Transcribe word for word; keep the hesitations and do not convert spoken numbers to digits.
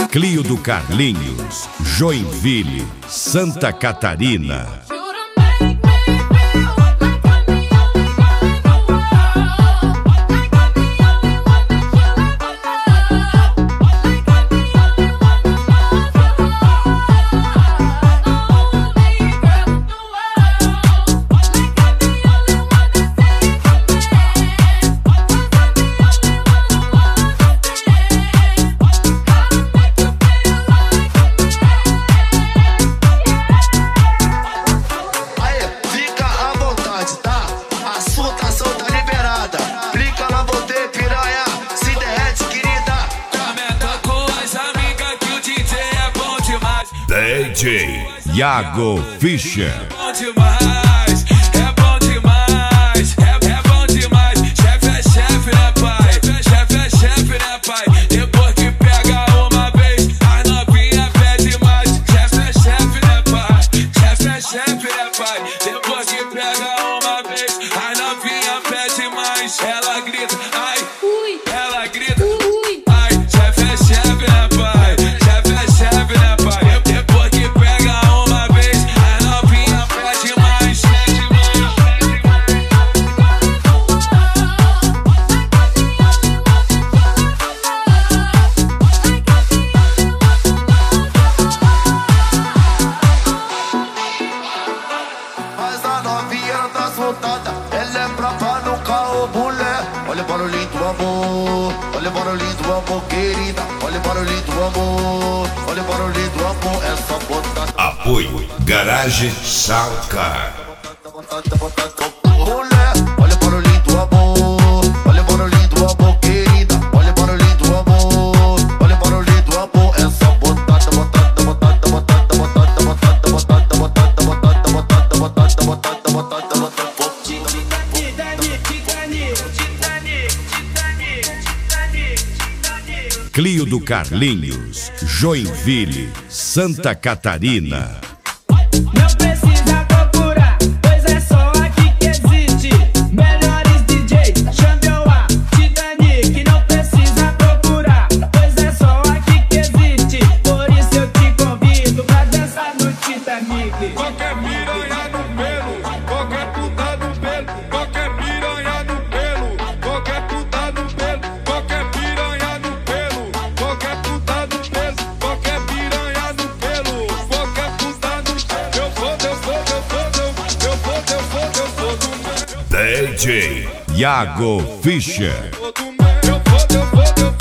Clio do Carlinhos, Joinville, Santa Catarina. D J Iago Fischer. É bom demais, é bom demais, é, é bom demais. Chefe é chefe, né, pai? Chefe é chefe, né, pai? Depois que pega uma vez, as novinha pede mais. Chefe é chefe, né, pai? Chefe é chefe, né, pai? Depois que pega uma vez, as novinha pede mais. Ela grita, ai, ui, ela grita, ui, ai. Chefe é chefe, né, pai? Chefe é chefe, né, pai? Depois que pega uma vez, as novinha pede mais. Mas a novinha tá soltada, ela é brava no carro, mulher. Olha o barulhinho do amor, olha o barulhinho do amor, querida. Olha o barulhinho do amor, olha o barulhinho do amor. É só botar. Apoio Garage Soundcar. Mulher, olha o barulhinho do amor, olha o barulhinho do amor, querida. Olha o barulhinho do amor, olha o barulhinho do amor. É só botada, botada, botada, botada, botada, botada, botada, botada, botada, botada, botada, botada, botada, botada. Clio do Carlinhos, Joinville, Santa Catarina. Não precisa procurar, pois é só aqui que existe. Melhores D Js, Xambioá, Titanic. Não precisa procurar, pois é só aqui que existe. Por isso eu te convido pra dançar no Titanic. Qualquer piranha no pelo, qualquer puta no pelo, qualquer piranha no pelo, qualquer puta no pelo, qualquer piranha no pelo, qualquer puta no pelo, qualquer piranha no pelo, qualquer puta no pelo. Eu vou, eu vou, eu vou, eu vou, eu vou, eu vou do meu. D J Iago Fischer. Eu vou, eu vou, eu vou.